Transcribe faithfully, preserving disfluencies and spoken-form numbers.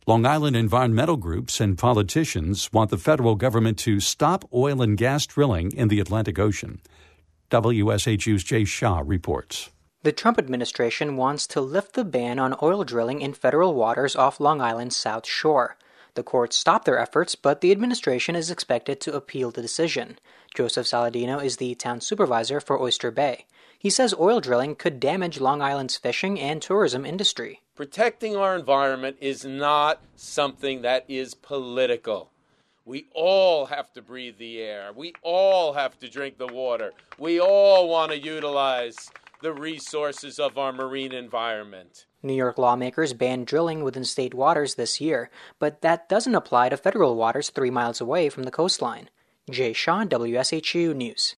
Long Island environmental groups and politicians want the federal government to stop oil and gas drilling in the Atlantic Ocean. W S H U's Jay Shah reports. The Trump administration wants to lift the ban on oil drilling in federal waters off Long Island's South Shore. The courts stopped their efforts, but the administration is expected to appeal the decision. Joseph Saladino is the town supervisor for Oyster Bay. He says oil drilling could damage Long Island's fishing and tourism industry. Protecting our environment is not something that is political. We all have to breathe the air. We all have to drink the water. We all want to utilize the resources of our marine environment. New York lawmakers banned drilling within state waters this year, but that doesn't apply to federal waters three miles away from the coastline. Jay Shah, W S H U News.